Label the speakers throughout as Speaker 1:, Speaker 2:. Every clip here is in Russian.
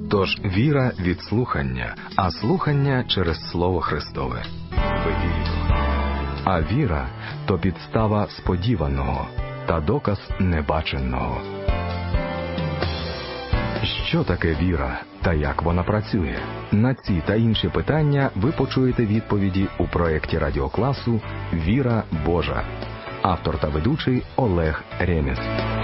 Speaker 1: Тож віра від слухання, а слухання через Слово Христове. А віра – то підстава сподіваного та доказ небаченого. Що таке віра та як вона працює? На ці та інші питання ви почуєте відповіді у проєкті радіокласу «Віра Божа». Автор та ведучий Олег Ремес.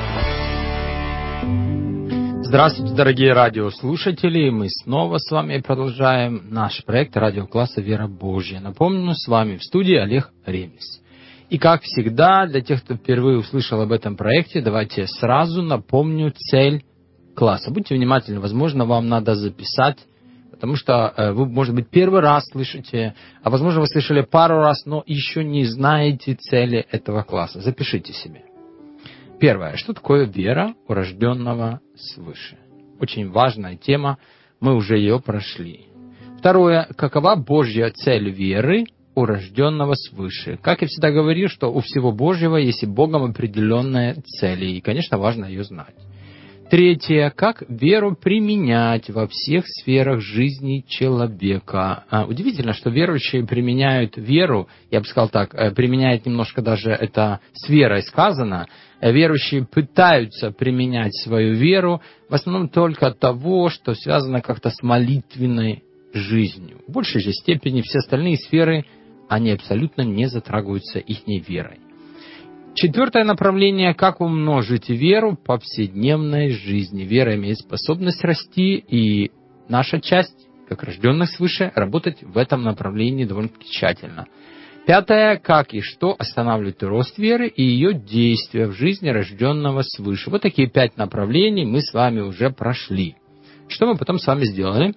Speaker 2: Здравствуйте, дорогие радиослушатели! Мы снова с вами продолжаем наш проект радиокласса «Вера Божья». Напомню, с вами в студии Олег Ремес. И как всегда, для тех, кто впервые услышал об этом проекте, давайте сразу напомню цель класса. Будьте внимательны, возможно, вам надо записать, потому что вы, может быть, первый раз слышите, а возможно, вы слышали пару раз, но еще не знаете цели этого класса. Запишите себе. Первое. Что такое вера у рожденного свыше? Очень важная тема, мы уже ее прошли. Второе. Какова Божья цель веры у рожденного свыше? Как я всегда говорю, что у всего Божьего есть и Богом определенная цель, и, конечно, важно ее знать. Третье. Как веру применять во всех сферах жизни человека? Удивительно, что верующие применяют веру, я бы сказал так, применяют немножко даже это с верой сказано. Верующие пытаются применять свою веру в основном только от того, что связано как-то с молитвенной жизнью. В большей же степени все остальные сферы, они абсолютно не затрагиваются ихней верой. Четвертое направление – как умножить веру в повседневной жизни. Вера имеет способность расти, и наша часть, как рожденных свыше, работать в этом направлении довольно-таки тщательно. Пятое – как и что останавливает рост веры и ее действия в жизни рожденного свыше. Вот такие 5 направлений мы с вами уже прошли. Что мы потом с вами сделали?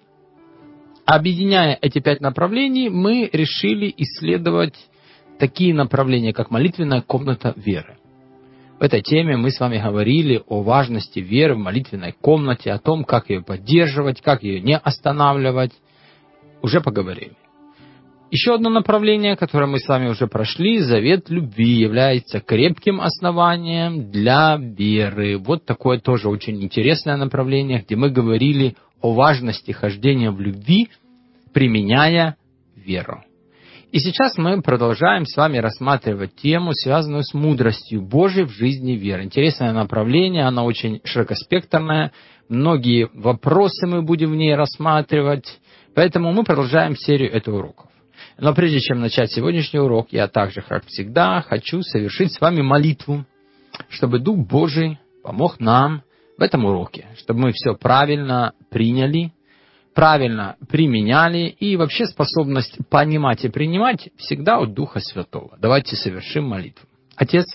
Speaker 2: Объединяя эти 5 направлений, мы решили исследовать такие направления, как молитвенная комната веры. В этой теме мы с вами говорили о важности веры в молитвенной комнате, о том, как ее поддерживать, как ее не останавливать. Уже поговорили. Еще одно направление, которое мы с вами уже прошли, завет любви, является крепким основанием для веры. Вот такое тоже очень интересное направление, где мы говорили о важности хождения в любви, применяя веру. И сейчас мы продолжаем с вами рассматривать тему, связанную с мудростью Божией в жизни веры. Интересное направление, оно очень широкоспектрное, многие вопросы мы будем в ней рассматривать, поэтому мы продолжаем серию этого уроков. Но прежде чем начать сегодняшний урок, я также, как всегда, хочу совершить с вами молитву, чтобы Дух Божий помог нам в этом уроке, чтобы мы все правильно приняли, правильно применяли, и вообще способность понимать и принимать всегда от Духа Святого. Давайте совершим молитву. Отец,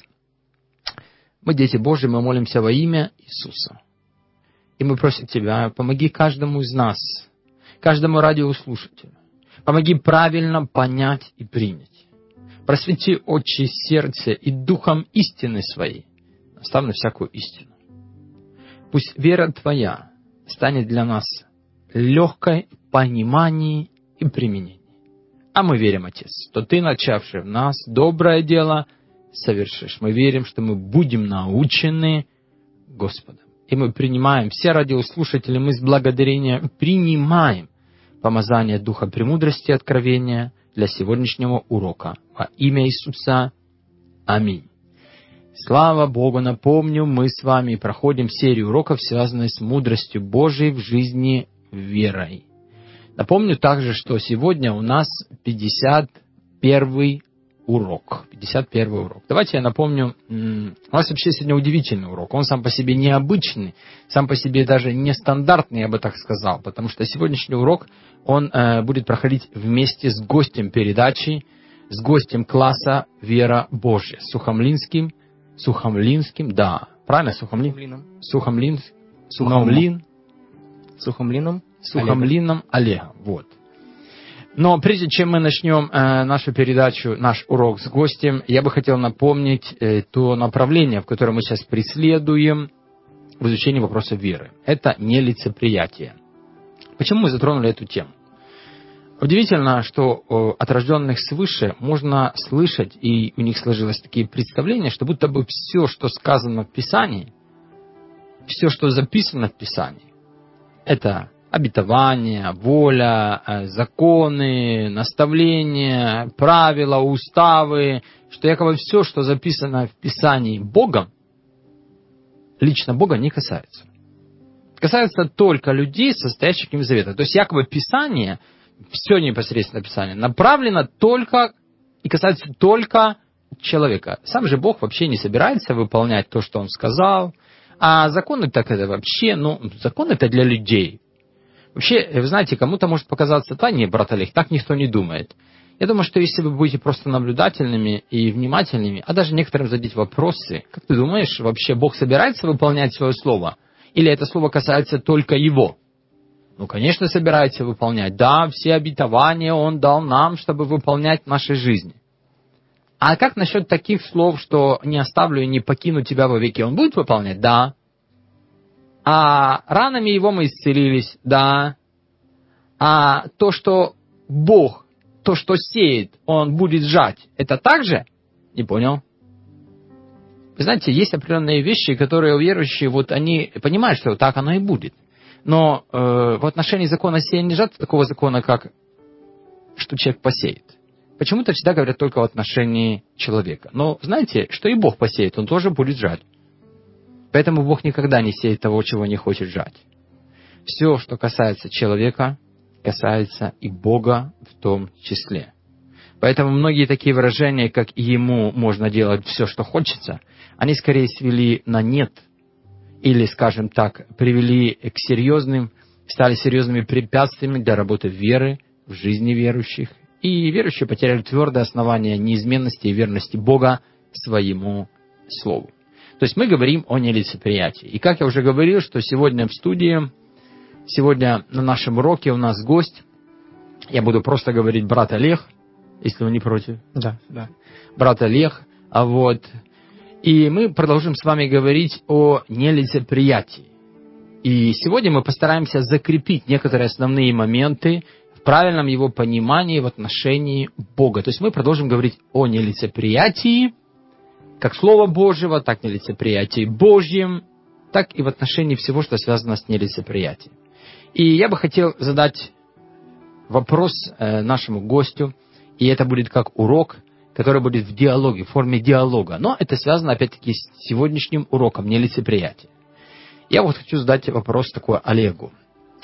Speaker 2: мы дети Божьи, мы молимся во имя Иисуса. И мы просим Тебя, помоги каждому из нас, каждому радиослушателю, помоги правильно понять и принять. Просвети очи сердца и духом истины своей, наставь на всякую истину. Пусть вера Твоя станет для нас легкой в понимании и применении. А мы верим, Отец, что Ты, начавший в нас доброе дело, совершишь. Мы верим, что мы будем научены Господом. И мы принимаем, все радиослушатели, мы с благодарением принимаем помазание Духа премудрости и откровения для сегодняшнего урока. Во имя Иисуса. Аминь. Слава Богу, напомню, мы с вами проходим серию уроков, связанных с мудростью Божией в жизни верой. Напомню также, что сегодня у нас 51 урок. 51 урок. Давайте я напомню, у нас вообще сегодня удивительный урок. Он сам по себе необычный, сам по себе даже нестандартный, я бы так сказал, потому что сегодняшний урок, он будет проходить вместе с гостем передачи, с гостем класса «Вера Божья», Сухомлинским, да, правильно, Сухомлином Олегом. Вот. Но прежде чем мы начнем нашу передачу, наш урок с гостем, я бы хотел напомнить то направление, в котором мы сейчас преследуем в изучении вопроса веры. Это нелицеприятие. Почему мы затронули эту тему? Удивительно, что от рожденных свыше можно слышать, и у них сложилось такие представления, что будто бы все, что сказано в Писании, все, что записано в Писании, это обетования, воля, законы, наставления, правила, уставы, что якобы все, что записано в Писании Богом, лично Бога не касается. Касается только людей, состоящих к ним завета. То есть якобы Писание, все непосредственно Писание, направлено только и касается только человека. Сам же Бог вообще не собирается выполнять то, что Он сказал. А законы так это вообще, закон это для людей. Вообще, вы знаете, кому-то может показаться, да, не, брат Олег, так никто не думает. Я думаю, что если вы будете просто наблюдательными и внимательными, а даже некоторым задать вопросы, как ты думаешь, вообще Бог собирается выполнять свое слово? Или это слово касается только Его? Конечно, собирается выполнять. Да, все обетования Он дал нам, чтобы выполнять в нашей жизни. А как насчет таких слов, что не оставлю и не покину тебя вовеки? Он будет выполнять? Да. А ранами Его мы исцелились? Да. А то, что Бог, то, что сеет, Он будет жать, это так же? Не понял. Вы знаете, есть определенные вещи, которые верующие, они понимают, что так оно и будет. Но в отношении закона сеяния и жатвы такого закона, как что человек посеет. Почему-то всегда говорят только в отношении человека. Но знаете, что и Бог посеет, Он тоже будет жать. Поэтому Бог никогда не сеет того, чего не хочет жать. Все, что касается человека, касается и Бога в том числе. Поэтому многие такие выражения, как «ему можно делать все, что хочется», они скорее свели на нет, или, скажем так, привели к стали серьезными препятствиями для работы веры в жизни верующих. И верующие потеряли твердое основание неизменности и верности Бога своему Слову. То есть мы говорим о нелицеприятии. И как я уже говорил, что сегодня в студии, сегодня на нашем уроке у нас гость, я буду просто говорить брат Олег, если вы не против.
Speaker 3: Да.
Speaker 2: Брат Олег, И мы продолжим с вами говорить о нелицеприятии. И сегодня мы постараемся закрепить некоторые основные моменты в правильном его понимании в отношении Бога. То есть мы продолжим говорить о нелицеприятии, как Слова Божьего, так и нелицеприятии Божьем, так и в отношении всего, что связано с нелицеприятием. И я бы хотел задать вопрос нашему гостю, и это будет как урок, который будет в диалоге, в форме диалога. Но это связано, опять-таки, с сегодняшним уроком нелицеприятия. Я хочу задать вопрос такой Олегу.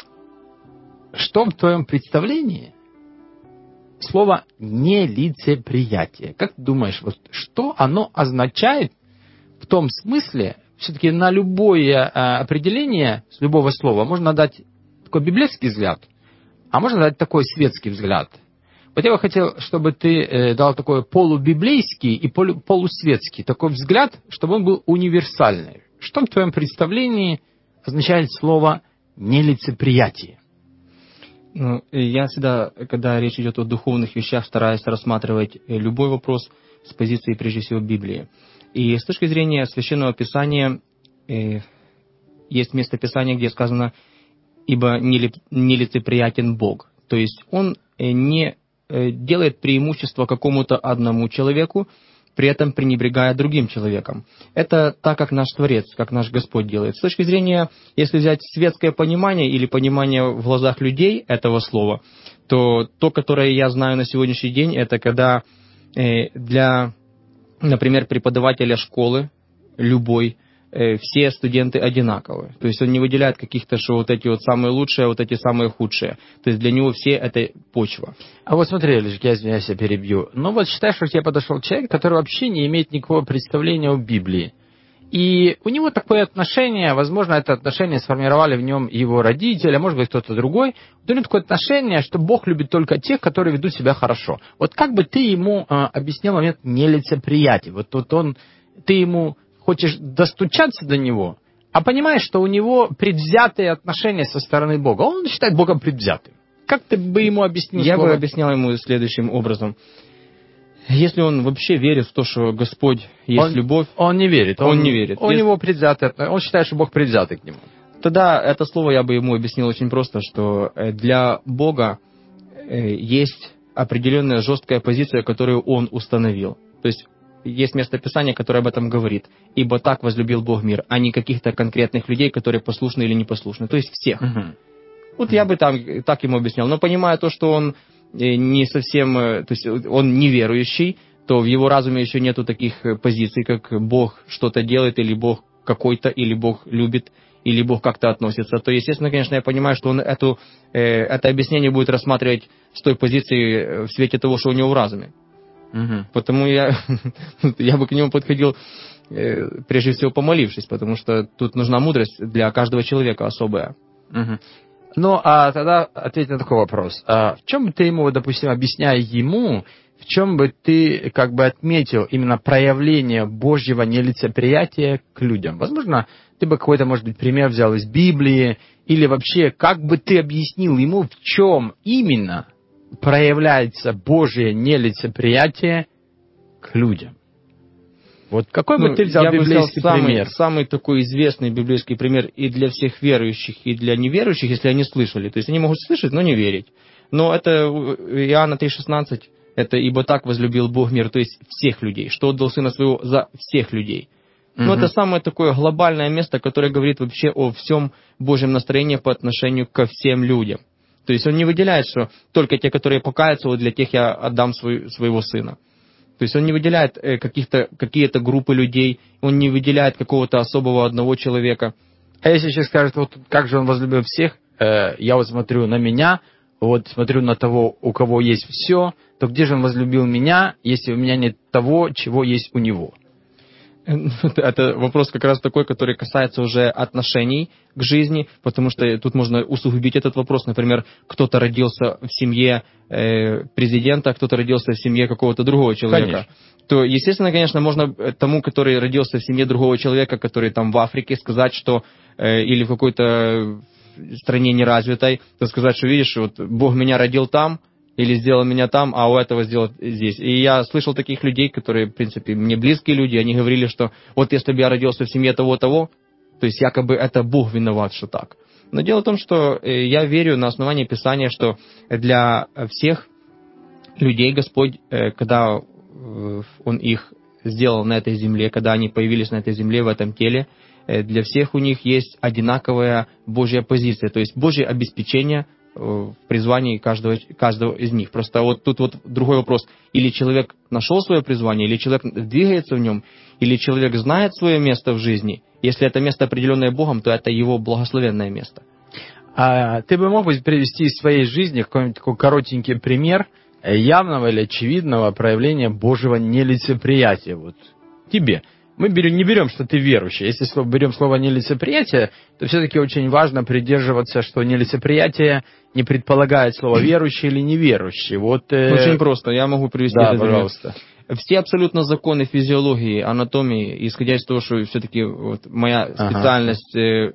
Speaker 2: Что в твоем представлении слово «нелицеприятие»? Как ты думаешь, что оно означает в том смысле, все-таки на любое определение с любого слова можно дать такой библейский взгляд, а можно дать такой светский взгляд. Я бы хотел, чтобы ты дал такой полубиблейский и полусветский такой взгляд, чтобы он был универсальный. Что в твоем представлении означает слово «нелицеприятие»?
Speaker 3: Я всегда, когда речь идет о духовных вещах, стараюсь рассматривать любой вопрос с позиции, прежде всего, Библии. И с точки зрения Священного Писания, есть место Писания, где сказано «ибо нелицеприятен Бог». То есть Он не делает преимущество какому-то одному человеку, при этом пренебрегая другим человеком. Это так, как наш Творец, как наш Господь делает. С точки зрения, если взять светское понимание или понимание в глазах людей этого слова, то, которое я знаю на сегодняшний день, это когда для, например, преподавателя школы любой, все студенты одинаковые. То есть он не выделяет каких-то, что эти самые лучшие, эти самые худшие. То есть для него все это почва.
Speaker 2: А смотри, Лежик, я извиняюсь, я перебью. Считай, что к тебе подошел человек, который вообще не имеет никакого представления о Библии. И у него такое отношение, возможно, это отношение сформировали в нем его родители, а может быть кто-то другой. У него такое отношение, что Бог любит только тех, которые ведут себя хорошо. Как бы ты ему объяснил момент нелицеприятия? Ты ему хочешь достучаться до него, а понимаешь, что у него предвзятые отношения со стороны Бога. Он считает Бога предвзятым. Как ты бы ему объяснил?
Speaker 3: Я бы объяснял ему следующим образом. Если он вообще верит в то, что Господь есть любовь...
Speaker 2: Он не верит.
Speaker 3: Он не верит.
Speaker 2: У него предвзятые отношения. Он считает, что Бог предвзятый к нему.
Speaker 3: Тогда это слово я бы ему объяснил очень просто, что для Бога есть определенная жесткая позиция, которую Он установил. То есть место Писания, которое об этом говорит. «Ибо так возлюбил Бог мир», а не каких-то конкретных людей, которые послушны или непослушны. То есть всех. Вот я бы так ему объяснял. Но понимая то, что он не совсем, то есть он неверующий, то в его разуме еще нету таких позиций, как Бог что-то делает, или Бог какой-то, или Бог любит, или Бог как-то относится. То, естественно, конечно, я понимаю, что он это объяснение будет рассматривать с той позиции в свете того, что у него в разуме. Потому я бы к нему подходил, прежде всего, помолившись, потому что тут нужна мудрость для каждого человека особая.
Speaker 2: Ну, а тогда ответь на такой вопрос. В чем бы ты ему, допустим, объясняя ему, в чем бы ты как бы отметил именно проявление Божьего нелицеприятия к людям? Возможно, ты бы какой-то, может быть, пример взял из Библии, или вообще, как бы ты объяснил ему, в чем именно проявляется Божье нелицеприятие к людям? Вот какой бы ты взял библейский пример?
Speaker 3: Самый такой известный библейский пример и для всех верующих, и для неверующих, если они слышали. То есть они могут слышать, но не верить. Но это Иоанна 3,16, это «Ибо так возлюбил Бог мир», то есть всех людей, что отдал Сына Своего за всех людей. Но это самое такое глобальное место, которое говорит вообще о всем Божьем настроении по отношению ко всем людям. То есть он не выделяет, что только те, которые покаятся, вот для тех я отдам своего Сына. То есть он не выделяет какие-то группы людей, он не выделяет какого-то особого одного человека.
Speaker 2: А если сейчас скажут, вот как же он возлюбил всех, я вот смотрю на меня, вот смотрю на того, у кого есть все, то где же он возлюбил меня, если у меня нет того, чего есть у него?
Speaker 3: Это вопрос как раз такой, который касается уже отношений к жизни, потому что тут можно усугубить этот вопрос. Например, кто-то родился в семье президента, кто-то родился в семье какого-то другого человека.
Speaker 2: Конечно.
Speaker 3: То, естественно, конечно, можно тому, который родился в семье другого человека, который там в Африке, сказать, что или в какой-то стране неразвитой, то сказать, что видишь, вот Бог меня родил там, или сделал меня там, а у этого сделал здесь. И я слышал таких людей, которые, в принципе, мне близкие люди, они говорили, что вот если бы я родился в семье того-того, то есть якобы это Бог виноват, что так. Но дело в том, что я верю на основании Писания, что для всех людей Господь, когда Он их сделал на этой земле, когда они появились на этой земле, в этом теле, для всех у них есть одинаковая Божья позиция, то есть Божье обеспечение в призвании каждого из них. Просто вот тут вот другой вопрос. Или человек нашел свое призвание, или человек двигается в нем, или человек знает свое место в жизни. Если это место, определенное Богом, то это его благословенное место.
Speaker 2: А ты бы мог бы привести из своей жизни какой-нибудь такой коротенький пример явного или очевидного проявления Божьего нелицеприятия вот тебе? Мы не берем, что ты верующий. Если берем слово «нелицеприятие», то все-таки очень важно придерживаться, что нелицеприятие не предполагает слово «верующий» или «неверующий». Вот,
Speaker 3: Очень просто. Я могу привести
Speaker 2: это
Speaker 3: пример.
Speaker 2: Пожалуйста.
Speaker 3: Все абсолютно законы физиологии, анатомии, исходя из того, что все-таки вот моя специальность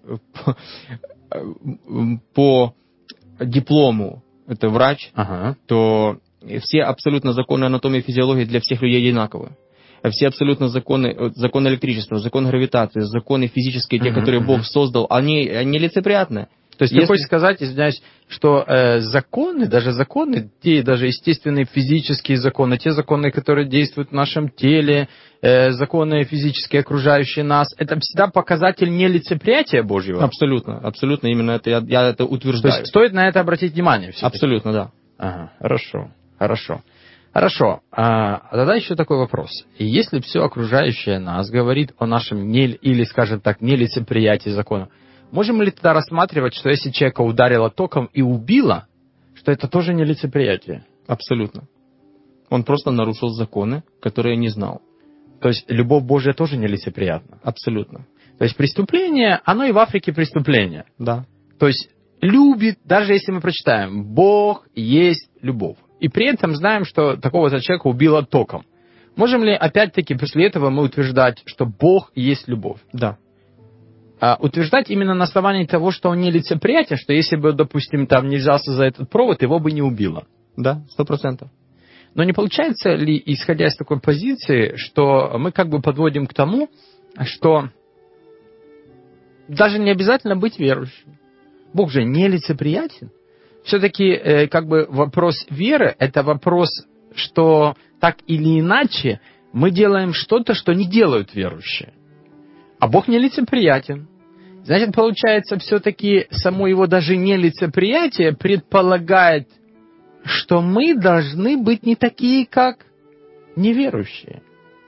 Speaker 3: по диплому это врач, то все абсолютно законы анатомии и физиологии для всех людей одинаковы. Все абсолютно законы электричества, закон гравитации, законы физические, те, которые Бог создал, они лицеприятны.
Speaker 2: То есть ты хочешь сказать, извиняюсь, что законы, даже те даже естественные физические законы, те законы, которые действуют в нашем теле, законы физические, окружающие нас, это всегда показатель нелицеприятия Божьего?
Speaker 3: Абсолютно, абсолютно, именно это я это утверждаю.
Speaker 2: То есть стоит на это обратить внимание все-таки?
Speaker 3: Абсолютно, да.
Speaker 2: Ага, хорошо. А тогда еще такой вопрос. И если все окружающее нас говорит о нашем или, скажем так, нелицеприятии закона, можем ли тогда рассматривать, что если человека ударило током и убило, что это тоже нелицеприятие?
Speaker 3: Абсолютно. Он просто нарушил законы, которые не знал.
Speaker 2: То есть любовь Божья тоже нелицеприятна?
Speaker 3: Абсолютно.
Speaker 2: То есть преступление, оно и в Африке преступление?
Speaker 3: Да.
Speaker 2: То есть любит, даже если мы прочитаем, Бог есть любовь. И при этом знаем, что такого-то человека убило током. Можем ли, опять-таки, после этого мы утверждать, что Бог есть любовь?
Speaker 3: Да.
Speaker 2: Утверждать именно на основании того, что он нелицеприятен, что если бы, допустим, там не взялся за этот провод, его бы не убило?
Speaker 3: Да, 100%.
Speaker 2: Но не получается ли, исходя из такой позиции, что мы как бы подводим к тому, что даже не обязательно быть верующим. Бог же нелицеприятен. Все-таки как бы вопрос веры – это вопрос, что так или иначе мы делаем что-то, что не делают верующие. А Бог нелицеприятен. Значит, получается, все-таки само его даже нелицеприятие предполагает, что мы должны быть не такие, как неверующие.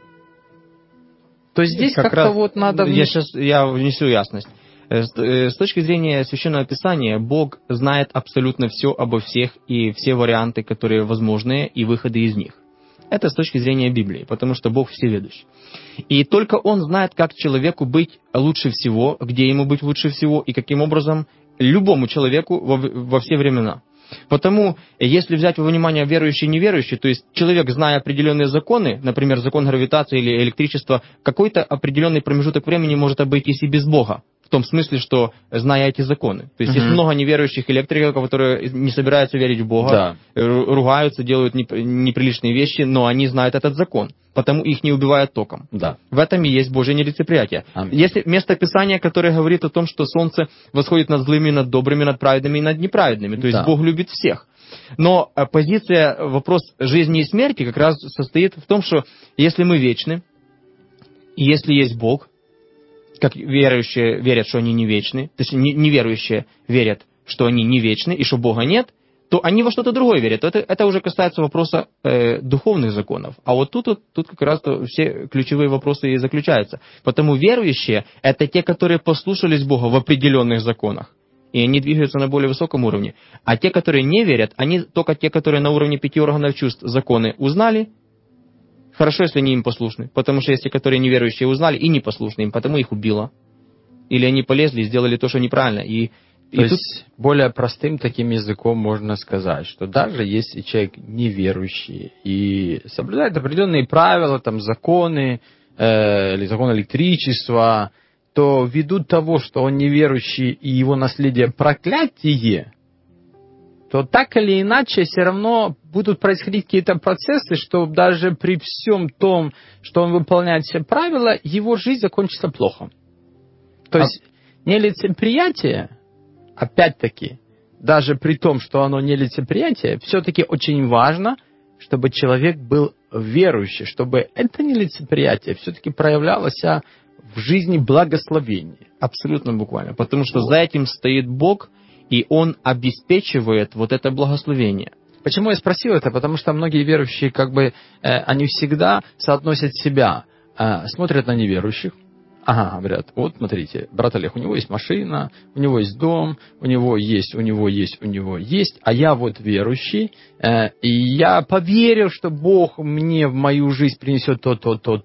Speaker 2: То есть здесь как-то
Speaker 3: раз
Speaker 2: вот надо...
Speaker 3: Я внесу ясность. С точки зрения Священного Писания, Бог знает абсолютно все обо всех и все варианты, которые возможны, и выходы из них. Это с точки зрения Библии, потому что Бог всеведущ. И только Он знает, как человеку быть лучше всего, где ему быть лучше всего, и каким образом любому человеку во все времена. Потому, если взять во внимание верующий и неверующий, то есть человек, зная определенные законы, например, закон гравитации или электричества, какой-то определенный промежуток времени может обойтись и без Бога. В том смысле, что зная эти законы. То есть есть много неверующих электриков, которые не собираются верить в Бога, ругаются, делают неприличные вещи, но они знают этот закон. Потому их не убивают током.
Speaker 2: Да.
Speaker 3: В этом и есть Божье нелицеприятие. Есть место Писания, которое говорит о том, что солнце восходит над злыми, над добрыми, над праведными и над неправедными. То есть Бог любит всех. Но позиция, вопрос жизни и смерти как раз состоит в том, что если мы вечны, и если есть Бог, как верующие верят, что они не вечны, то есть неверующие верят, что они не вечны и что Бога нет, то они во что-то другое верят. Это уже касается вопроса духовных законов. А вот тут как раз все ключевые вопросы и заключаются. Потому верующие – это те, которые послушались Бога в определенных законах, и они двигаются на более высоком уровне. А те, которые не верят, они только те, которые на уровне 5 органов чувств законы узнали. Хорошо, если они им послушны. Потому что есть те, которые неверующие узнали и не послушны им, потому их убило. Или они полезли и сделали то, что неправильно.
Speaker 2: То есть, более простым таким языком можно сказать, что даже если человек неверующий и соблюдает определенные правила, там, законы, или закон электричества, то ввиду того, что он неверующий и его наследие проклятие, то так или иначе все равно будут происходить какие-то процессы, что даже при всем том, что он выполняет все правила, его жизнь закончится плохо. То есть нелицеприятие, опять-таки, даже при том, что оно нелицеприятие, все-таки очень важно, чтобы человек был верующий, чтобы это нелицеприятие все-таки проявлялось в жизни благословения.
Speaker 3: Абсолютно буквально. Потому что за этим стоит Бог, и Он обеспечивает вот это благословение.
Speaker 2: Почему я спросил это? Потому что многие верующие, они всегда соотносят себя, смотрят на неверующих. Ага, говорят, вот смотрите, брат Олег, у него есть машина, у него есть дом, у него есть, а я вот верующий, и я поверил, что Бог мне в мою жизнь принесет то,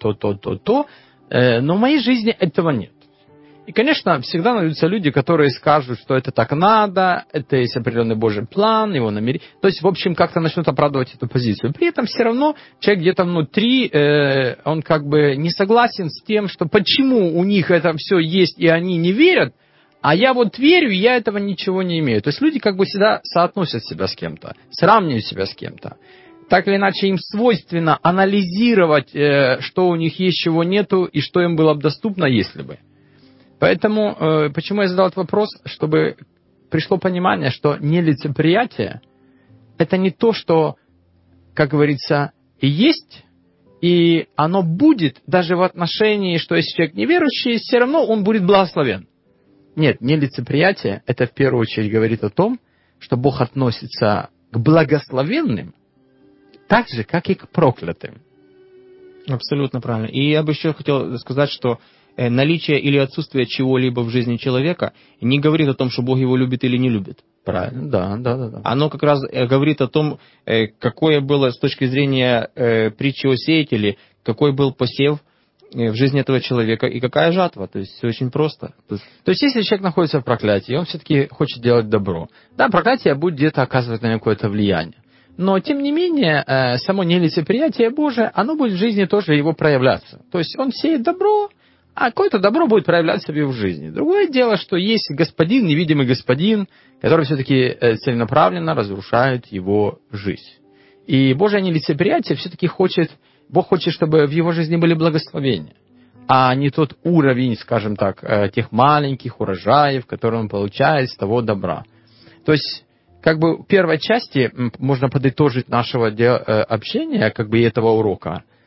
Speaker 2: но в моей жизни этого нет. И, конечно, всегда найдутся люди, которые скажут, что это так надо, это есть определенный Божий план, его намерение. То есть, в общем, как-то начнут оправдывать эту позицию. При этом все равно человек где-то внутри, он не согласен с тем, что почему у них это все есть, и они не верят, а я вот верю, и я этого ничего не имею. То есть, люди всегда соотносят себя с кем-то, сравнивают себя с кем-то. Так или иначе, им свойственно анализировать, что у них есть, чего нету, и что им было бы доступно, если бы. Поэтому, почему я задал этот вопрос, чтобы пришло понимание, что нелицеприятие – это не то, что, как говорится, есть, и оно будет даже в отношении, что если человек неверующий, все равно он будет благословен. Нет, нелицеприятие – это в первую очередь говорит о том, что Бог относится к благословенным так же, как и к проклятым.
Speaker 3: Абсолютно правильно. И я бы еще хотел сказать, что наличие или отсутствие чего-либо в жизни человека не говорит о том, что Бог его любит или не любит.
Speaker 2: Правильно, да.
Speaker 3: Оно как раз говорит о том, какое было с точки зрения притчи о сеятеле, какой был посев в жизни этого человека и какая жатва. То есть все очень просто.
Speaker 2: То есть если человек находится в проклятии, он все-таки хочет делать добро. Да, проклятие будет где-то оказывать на него какое-то влияние. Но, тем не менее, само нелицеприятие Божие, оно будет в жизни тоже его проявляться. То есть он сеет добро, а какое-то добро будет проявляться в его жизни. Другое дело, что есть господин, невидимый господин, который все-таки целенаправленно разрушает его жизнь. И Божие нелицеприятие все-таки Бог хочет, чтобы в его жизни были благословения, а не тот уровень, скажем так, тех маленьких урожаев, которые он получает с того добра. То есть, в первой части можно подытожить нашего общения, и этого урока.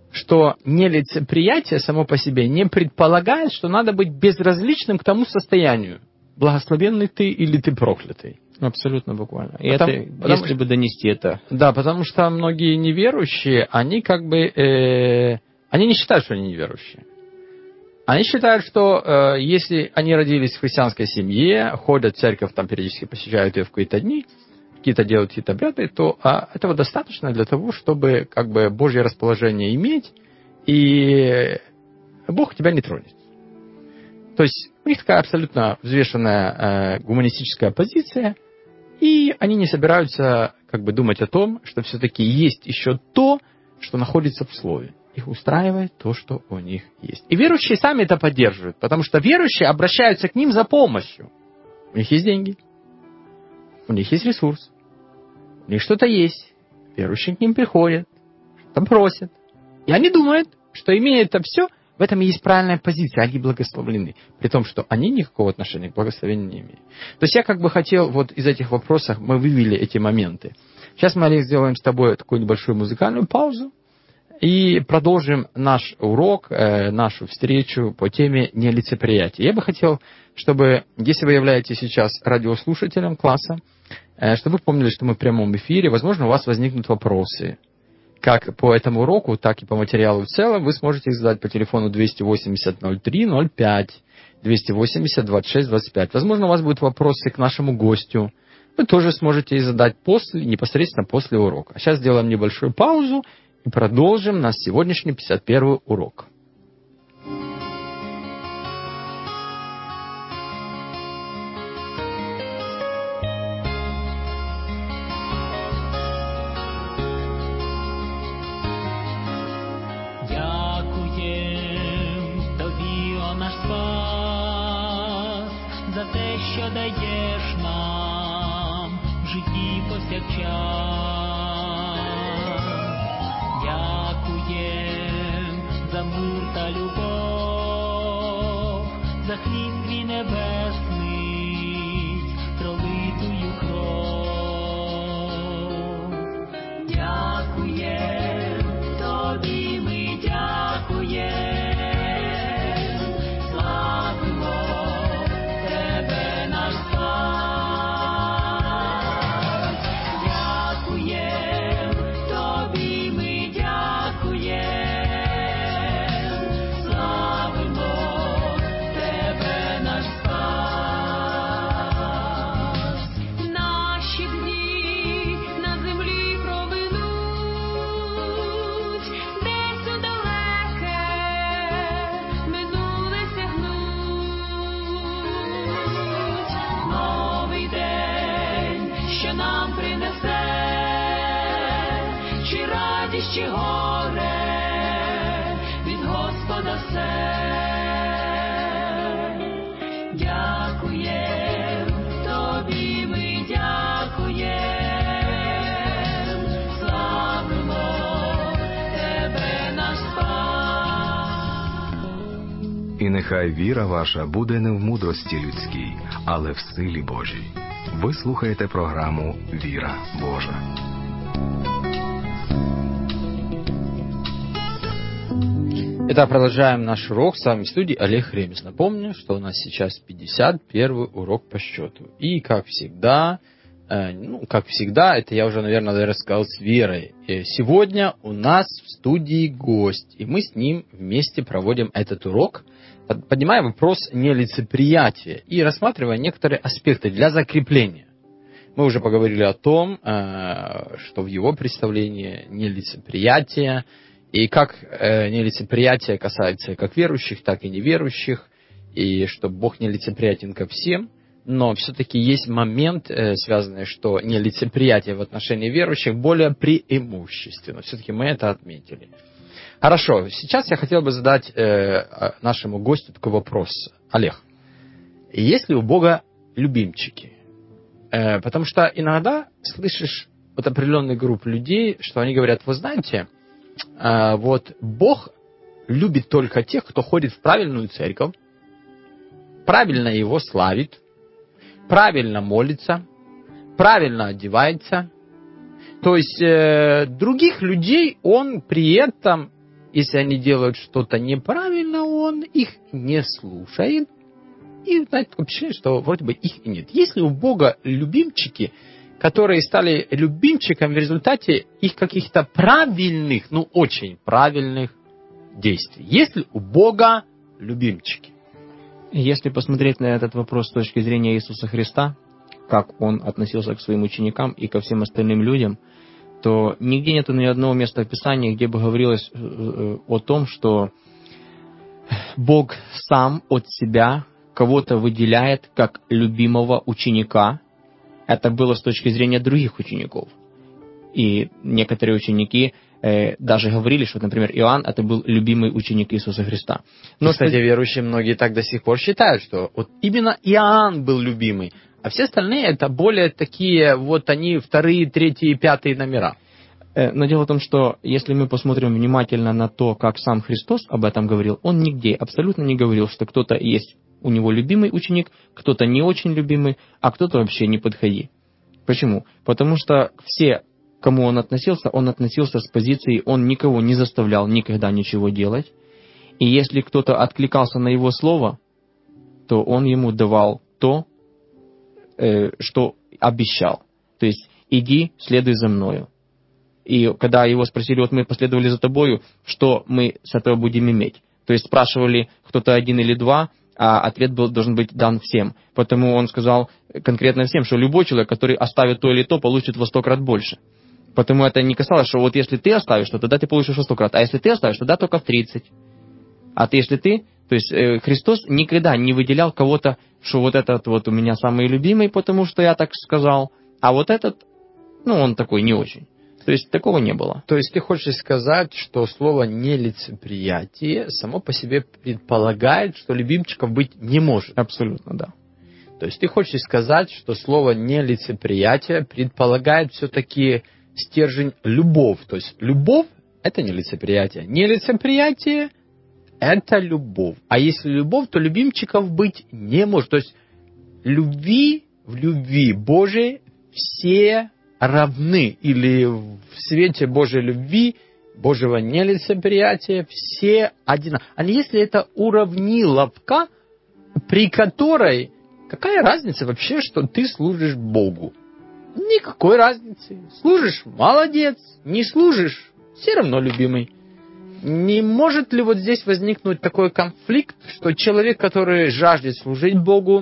Speaker 2: что нелицеприятие само по себе не предполагает, что надо быть безразличным к тому состоянию, благословенный ты или ты проклятый.
Speaker 3: Абсолютно буквально. И если бы донести это.
Speaker 2: Да, потому что многие неверующие, они они не считают, что они неверующие. Они считают, что если они родились в христианской семье, ходят в церковь, там периодически посещают ее в какие-то дни, делают какие-то обряды, то этого достаточно для того, чтобы Божье расположение иметь, и Бог тебя не тронет. То есть у них такая абсолютно взвешенная гуманистическая позиция, и они не собираются думать о том, что все-таки есть еще то, что находится в Слове. Их устраивает то, что у них есть. И верующие сами это поддерживают, потому что верующие обращаются к ним за помощью. У них есть деньги, у них есть ресурс, у них что-то есть. Верующие к ним приходят, что-то просят. И они думают, что имея это все, в этом и есть правильная позиция, они благословлены. При том, что они никакого отношения к благословению не имеют. То есть я хотел, из этих вопросов мы вывели эти моменты. Сейчас мы, Олег, сделаем с тобой такую небольшую музыкальную паузу и продолжим наш урок, нашу встречу по теме нелицеприятия. Я бы хотел, чтобы, если вы являетесь сейчас радиослушателем класса, чтобы вы помнили, что мы в прямом эфире, возможно, у вас возникнут вопросы. Как по этому уроку, так и по материалу в целом, вы сможете их задать по телефону 280-03-05, 280-26-25. Возможно, у вас будут вопросы к нашему гостю. Вы тоже сможете их задать непосредственно после урока. А сейчас сделаем небольшую паузу и продолжим наш сегодняшний 51-й урок.
Speaker 4: Даєш нам в житті повсякчас. Дякуєм за мир та любов, за хліб твій небесний, пролитую кров. Дякуєм тобі, ми дякуєм. Чи горе від Господа все. Дякуєм тобі, ми дякуєм, славимо тебе, наш Спас.
Speaker 1: І нехай віра ваша буде не в мудрості людській, але в силі Божій. Ви слухаєте програму «Віра Божа».
Speaker 2: Итак, продолжаем наш урок. С вами в студии Олег Ремес. Напомню, что у нас сейчас 51-й урок по счету. И, как всегда, это я уже, наверное, рассказал с Верой. Сегодня у нас в студии гость, и мы с ним вместе проводим этот урок, поднимая вопрос нелицеприятия и рассматривая некоторые аспекты для закрепления. Мы уже поговорили о том, что в его представлении нелицеприятие, и как нелицеприятие касается как верующих, так и неверующих, и что Бог нелицеприятен ко всем, но все-таки есть момент, связанный, что нелицеприятие в отношении верующих более преимущественно. Все-таки мы это отметили. Хорошо, сейчас я хотел бы задать нашему гостю такой вопрос. Олег, есть ли у Бога любимчики? Потому что иногда слышишь от определенной группы людей, что они говорят, вы знаете, Бог любит только тех, кто ходит в правильную церковь, правильно его славит, правильно молится, правильно одевается. То есть других людей он при этом Если они делают что-то неправильно, он их не слушает. И, знаете, такое впечатление, что вроде бы их и нет. Есть ли у Бога любимчики, которые стали любимчиками в результате их каких-то правильных, очень правильных действий? Есть ли у Бога любимчики?
Speaker 3: Если посмотреть на этот вопрос с точки зрения Иисуса Христа, как Он относился к своим ученикам и ко всем остальным людям, то нигде нет ни одного места в Писании, где бы говорилось о том, что Бог сам от себя кого-то выделяет как любимого ученика. Это было с точки зрения других учеников. И некоторые ученики даже говорили, что, например, Иоанн это был любимый ученик Иисуса Христа.
Speaker 2: Но, кстати, верующие многие так до сих пор считают, что вот именно Иоанн был любимый, а все остальные это более такие, вот они вторые, третьи, пятые номера.
Speaker 3: Но дело в том, что если мы посмотрим внимательно на то, как сам Христос об этом говорил, Он нигде абсолютно не говорил, что кто-то есть у него любимый ученик, кто-то не очень любимый, а кто-то вообще не подходи. Почему? Потому что все, к кому он относился с позиции, он никого не заставлял никогда ничего делать. И если кто-то откликался на его слово, то он ему давал то, что обещал. То есть, иди, следуй за мною. И когда его спросили, вот мы последовали за тобою, что мы с этого будем иметь? То есть, спрашивали кто-то один или два, а ответ должен быть дан всем. Потому он сказал конкретно всем, что любой человек, который оставит то или то, получит во 100 крат больше. Потому это не касалось, что вот если ты оставишь, то тогда ты получишь во 100 крат. А если ты оставишь, тогда только в 30. А ты, если ты... То есть Христос никогда не выделял кого-то, что вот этот вот у меня самый любимый, потому что я так сказал, а вот этот, он такой не очень. То есть такого не было.
Speaker 2: То есть ты хочешь сказать, что слово «нелицеприятие» само по себе предполагает, что любимчиков быть не может?
Speaker 3: Абсолютно, да.
Speaker 2: То есть ты хочешь сказать, что слово «нелицеприятие» предполагает все-таки стержень «любовь». То есть любовь – это нелицеприятие. Нелицеприятие – это любовь. А если любовь, то любимчиков быть не может. То есть в любви Божией все равны, или в свете Божьей любви, Божьего нелицеприятия, все одинаковы. А если это уравниловка, при которой какая разница вообще, что ты служишь Богу? Никакой разницы. Служишь – молодец, не служишь – все равно любимый. Не может ли вот здесь возникнуть такой конфликт, что человек, который жаждет служить Богу,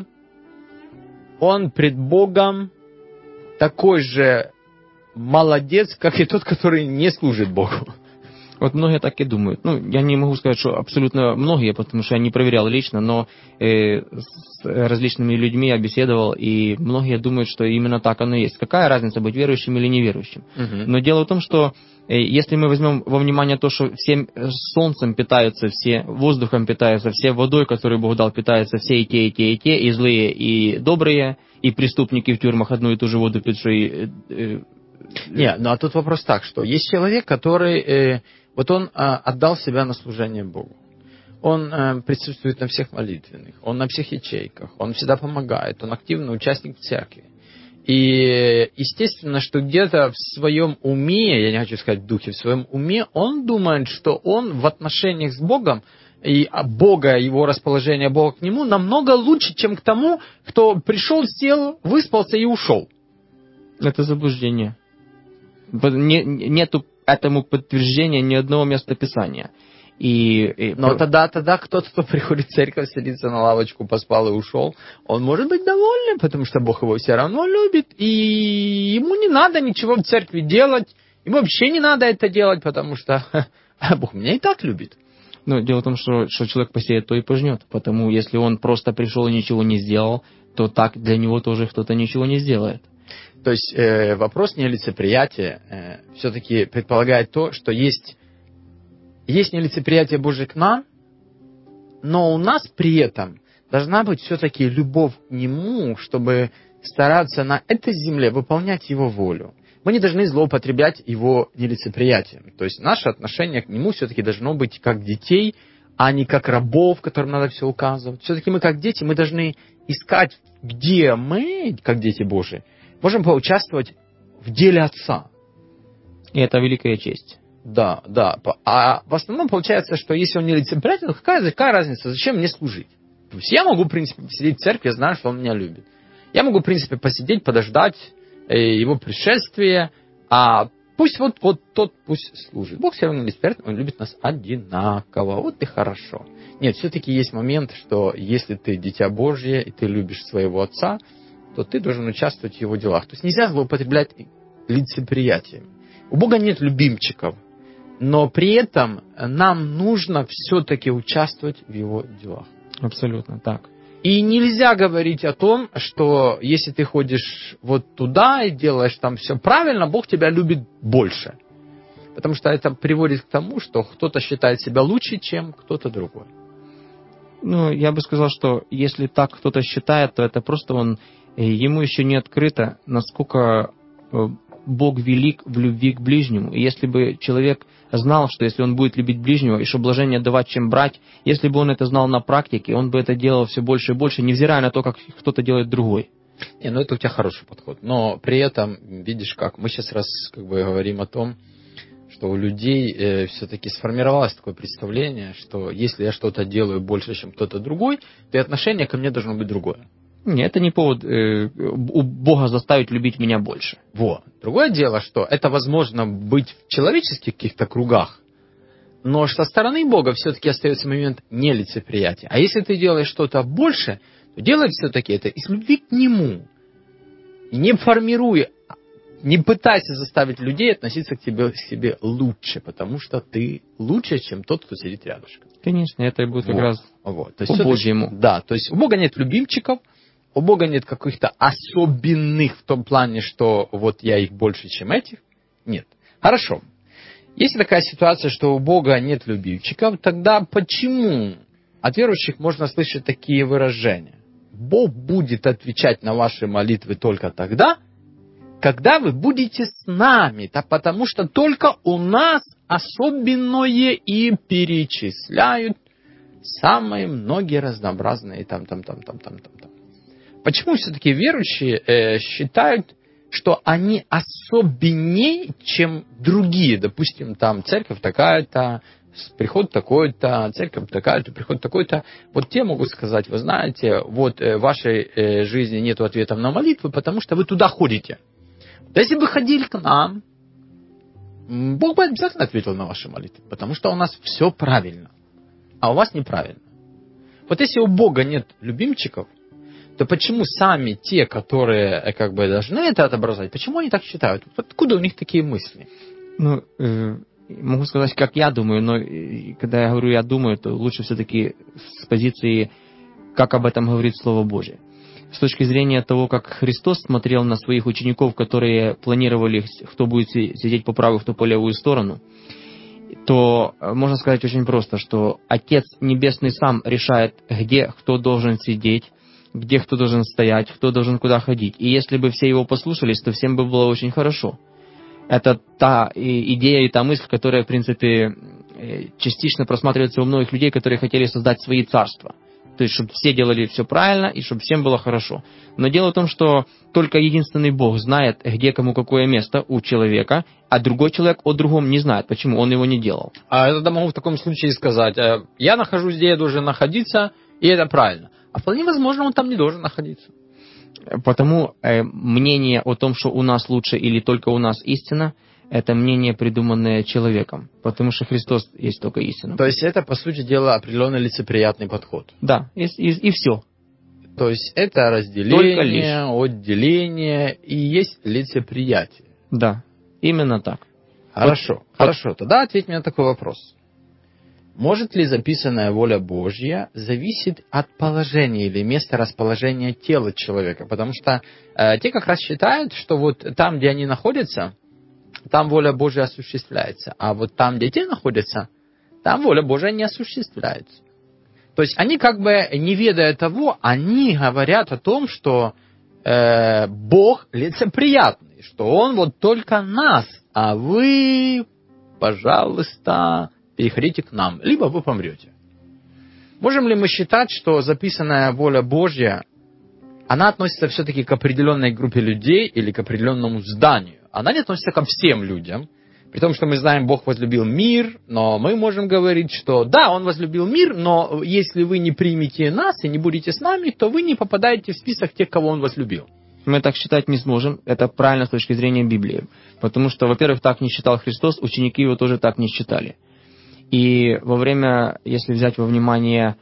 Speaker 2: он пред Богом такой же молодец, как и тот, который не служит Богу?
Speaker 3: Вот многие так и думают. Я не могу сказать, что абсолютно многие, потому что я не проверял лично, но с различными людьми я беседовал, и многие думают, что именно так оно и есть. Какая разница, быть верующим или неверующим? Но дело в том, что если мы возьмем во внимание то, что всем солнцем питаются, все воздухом питаются, все водой, которую Бог дал, питаются все и те, и те, и те, и злые, и добрые, и преступники в тюрьмах одну и ту же воду пьют, что и...
Speaker 2: Нет, а тут вопрос так, что есть человек, который... он отдал себя на служение Богу. Он присутствует на всех молитвенных, он на всех ячейках, он всегда помогает, он активный участник церкви. И естественно, что где-то в своем уме, я не хочу сказать в духе, в своем уме, он думает, что он в отношениях с Богом, и Бога, его расположение Бога к нему намного лучше, чем к тому, кто пришел, сел, выспался и ушел.
Speaker 3: Это заблуждение. Нету этому подтверждения ни одного места Писания.
Speaker 2: Но тогда кто-то, кто приходит в церковь, садится на лавочку, поспал и ушел, он может быть доволен, потому что Бог его все равно любит, и ему не надо ничего в церкви делать, ему вообще не надо это делать, потому что Бог меня и так любит.
Speaker 3: Дело в том, что человек посеет, то и пожнет, потому если он просто пришел и ничего не сделал, то так для него тоже кто-то ничего не сделает.
Speaker 2: То есть вопрос нелицеприятия все-таки предполагает то, что есть нелицеприятие Божие к нам, но у нас при этом должна быть все-таки любовь к Нему, чтобы стараться на этой земле выполнять Его волю. Мы не должны злоупотреблять Его нелицеприятием. То есть наше отношение к Нему все-таки должно быть как детей, а не как рабов, которым надо все указывать. Все-таки мы как дети, мы должны искать, где мы, как дети Божии, можем поучаствовать в деле Отца.
Speaker 3: И это великая честь.
Speaker 2: Да. А в основном получается, что если он не лицеприятен, какая разница, зачем мне служить? То есть я могу, в принципе, посидеть в церкви, я знаю, что он меня любит. Я могу, в принципе, посидеть, подождать его пришествия, а пусть вот тот пусть служит. Бог все равно лицеприятен, он любит нас одинаково, вот и хорошо. Нет, все-таки есть момент, что если ты дитя Божье, и ты любишь своего отца, то ты должен участвовать в его делах. То есть нельзя злоупотреблять лицеприятием. У Бога нет любимчиков, но при этом нам нужно все-таки участвовать в его делах.
Speaker 3: Абсолютно так.
Speaker 2: И нельзя говорить о том, что если ты ходишь вот туда и делаешь там все правильно, Бог тебя любит больше. Потому что это приводит к тому, что кто-то считает себя лучше, чем кто-то другой.
Speaker 3: Ну, я бы сказал, что если так кто-то считает, то это просто ему еще не открыто, насколько Бог велик в любви к ближнему. И если бы человек знал, что если он будет любить ближнего, и что блажение давать, чем брать, если бы он это знал на практике, он бы это делал все больше и больше, невзирая на то, как кто-то делает другой.
Speaker 2: Ну это у тебя хороший подход. Но при этом, видишь как, мы сейчас говорим о том, что у людей все-таки сформировалось такое представление, что если я что-то делаю больше, чем кто-то другой, то и отношение ко мне должно быть другое.
Speaker 3: Нет, это не повод у Бога заставить любить меня больше.
Speaker 2: Вот. Другое дело, что это возможно быть в человеческих каких-то кругах, но со стороны Бога все-таки остается момент нелицеприятия. А если ты делаешь что-то больше, то делай все-таки это из любви к Нему. И не формируй, не пытайся заставить людей относиться к себе лучше, потому что ты лучше, чем тот, кто сидит рядышком.
Speaker 3: Конечно, это и будет как раз
Speaker 2: То есть
Speaker 3: по-божьему.
Speaker 2: Да, то есть у Бога нет любимчиков, у Бога нет каких-то особенных в том плане, что вот я их больше, чем этих. Нет. Хорошо. Если такая ситуация, что у Бога нет любимчиков, тогда почему от верующих можно слышать такие выражения? Бог будет отвечать на ваши молитвы только тогда, когда вы будете с нами, потому что только у нас особенное, и перечисляют самые многие разнообразные там. Почему все-таки верующие считают, что они особеннее, чем другие? Допустим, там церковь такая-то, приход такой-то, церковь такая-то, приход такой-то. Вот те могут сказать, вы знаете, вот в вашей жизни нет ответов на молитвы, потому что вы туда ходите. Да если бы ходили к нам, Бог бы обязательно ответил на ваши молитвы, потому что у нас все правильно, а у вас неправильно. Вот если у Бога нет любимчиков, то почему сами те, которые должны это отображать, почему они так считают? Откуда у них такие мысли?
Speaker 3: Ну, могу сказать, как я думаю, но когда я говорю «я думаю», то лучше все-таки с позиции, как об этом говорит Слово Божие. С точки зрения того, как Христос смотрел на своих учеников, которые планировали, кто будет сидеть по правую, кто по левую сторону, то можно сказать очень просто, что Отец Небесный сам решает, где кто должен сидеть, где кто должен стоять, кто должен куда ходить. И если бы все его послушались, то всем бы было очень хорошо. Это та идея и та мысль, которая, в принципе, частично просматривается у многих людей, которые хотели создать свои царства. То есть, чтобы все делали все правильно и чтобы всем было хорошо. Но дело в том, что только единственный Бог знает, где кому какое место у человека, а другой человек о другом не знает. Почему? Он его не делал.
Speaker 2: А я могу в таком случае сказать, я нахожусь, где я должен находиться, и это правильно. А вполне возможно, он там не должен находиться.
Speaker 3: Потому мнение о том, что у нас лучше или только у нас истина, это мнение, придуманное человеком. Потому что Христос есть только истина.
Speaker 2: То есть это, по сути дела, определенный лицеприятный подход.
Speaker 3: Да, и все.
Speaker 2: То есть это разделение, отделение и есть лицеприятие.
Speaker 3: Да, именно так.
Speaker 2: Хорошо. Тогда ответь мне на такой вопрос. Может ли записанная воля Божья зависеть от положения или места расположения тела человека? Потому что те как раз считают, что вот там, где они находятся, там воля Божья осуществляется. А вот там, где те находятся, там воля Божья не осуществляется. То есть они не ведая того, они говорят о том, что Бог лицеприятный, что Он вот только нас, а вы, пожалуйста, переходите к нам, либо вы помрете. Можем ли мы считать, что записанная воля Божья, она относится все-таки к определенной группе людей или к определенному зданию? Она не относится ко всем людям. При том, что мы знаем, Бог возлюбил мир, но мы можем говорить, что да, Он возлюбил мир, но если вы не примете нас и не будете с нами, то вы не попадаете в список тех, кого Он возлюбил.
Speaker 3: Мы так считать не сможем. Это правильно с точки зрения Библии. Потому что, во-первых, так не считал Христос, ученики Его тоже так не считали. И во время, если взять во внимание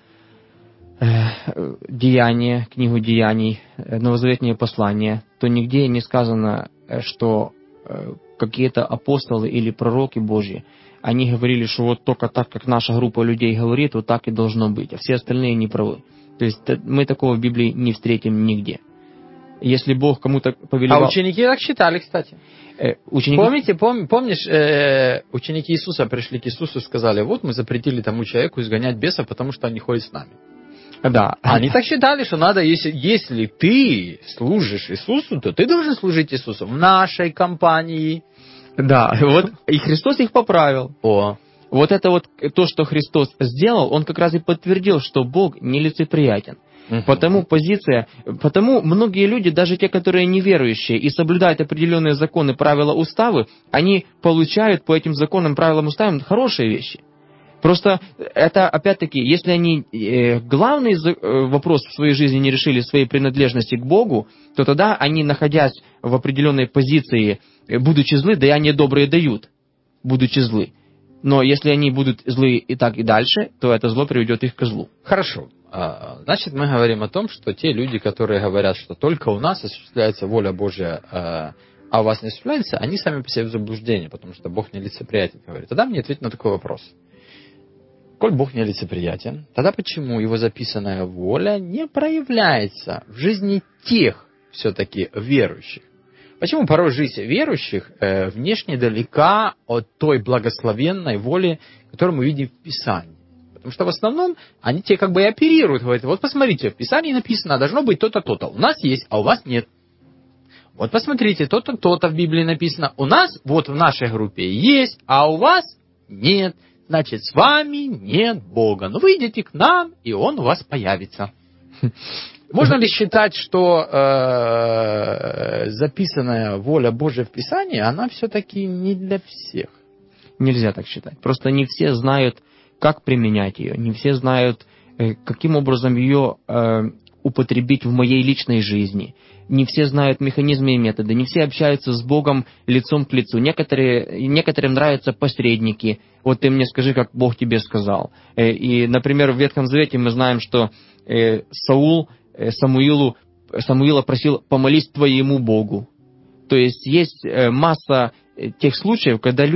Speaker 3: Деяния, книгу Деяний, новозаветные послания, то нигде не сказано, что какие-то апостолы или пророки Божьи, они говорили, что вот только так, как наша группа людей говорит, вот так и должно быть, а все остальные не правы. То есть мы такого в Библии не встретим нигде. Если Бог кому-то повелевал...
Speaker 2: А ученики так считали, кстати. Помнишь, ученики Иисуса пришли к Иисусу и сказали, вот мы запретили тому человеку изгонять бесов, потому что он не ходит с нами.
Speaker 3: Да.
Speaker 2: Они так считали, что надо, если ты служишь Иисусу, то ты должен служить Иисусу в нашей компании.
Speaker 3: Да, вот и Христос их поправил. Вот это вот то, что Христос сделал, Он как раз и подтвердил, что Бог нелицеприятен. Потому многие люди, даже те, которые неверующие и соблюдают определенные законы, правила, уставы, они получают по этим законам, правилам, уставам хорошие вещи. Просто это, опять-таки, если они главный вопрос в своей жизни не решили своей принадлежности к Богу, то тогда они, находясь в определенной позиции, будучи злы, даяние добрые дают, будучи злы. Но если они будут злы и так и дальше, то это зло приведет их к злу.
Speaker 2: Хорошо. Значит, мы говорим о том, что те люди, которые говорят, что только у нас осуществляется воля Божья, а у вас не осуществляется, они сами по себе в заблуждении, потому что Бог нелицеприятен, говорит. Тогда мне ответь на такой вопрос. Коль Бог нелицеприятен, тогда почему Его записанная воля не проявляется в жизни тех все-таки верующих? Почему порой жизнь верующих внешне далека от той благословенной воли, которую мы видим в Писании? Потому что в основном они тебе как бы и оперируют, говорят, вот посмотрите, в Писании написано, должно быть то-то, то-то. У нас есть, а у вас нет. Вот посмотрите, то-то, то-то в Библии написано. У нас вот в нашей группе есть, а у вас нет. Значит, с вами нет Бога. Но вы идите к нам, и Он у вас появится. Можно ли считать, что записанная воля Божия в Писании, она все-таки не для всех?
Speaker 3: Нельзя так считать. Просто не все знают, как применять ее. Не все знают, каким образом ее употребить в моей личной жизни. Не все знают механизмы и методы. Не все общаются с Богом лицом к лицу. Некоторым нравятся посредники. Вот ты мне скажи, как Бог тебе сказал. И, например, в Ветхом Завете мы знаем, что Саул Самуила просил помолись твоему Богу. То есть масса тех случаев, когда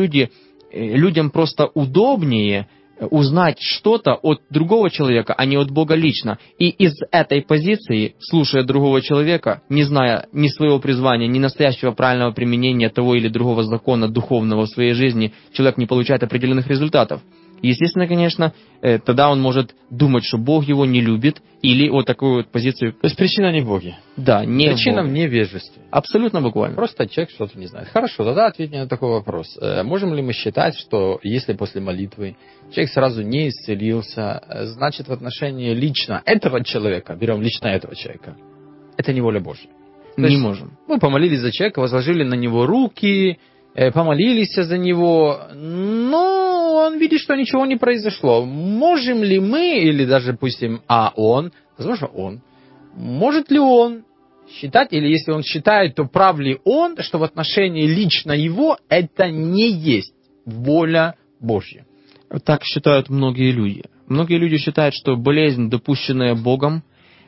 Speaker 3: людям просто удобнее узнать что-то от другого человека, а не от Бога лично. И из этой позиции, слушая другого человека, не зная ни своего призвания, ни настоящего правильного применения того или другого закона духовного в своей жизни, человек не получает определенных результатов. Естественно, конечно, тогда он может думать, что Бог его не любит, или вот такую вот позицию...
Speaker 2: То есть причина не в Боге.
Speaker 3: Да, не
Speaker 2: причина
Speaker 3: в
Speaker 2: в невежестве.
Speaker 3: Абсолютно буквально.
Speaker 2: Просто человек что-то не знает. Хорошо, тогда ответь мне на такой вопрос. Можем ли мы считать, что если после молитвы человек сразу не исцелился, значит в отношении лично этого человека, берем лично этого человека, это не воля Божья?
Speaker 3: Не можем.
Speaker 2: Мы помолились за человека, возложили на него руки, помолились за него, но он видит, что ничего не произошло. Можем ли мы, или даже, допустим, возможно, может ли он считать, или если он считает, то прав ли он, что в отношении лично его это не есть воля Божья?
Speaker 3: Так считают многие люди. Многие люди считают, что болезнь, допущенная Богом,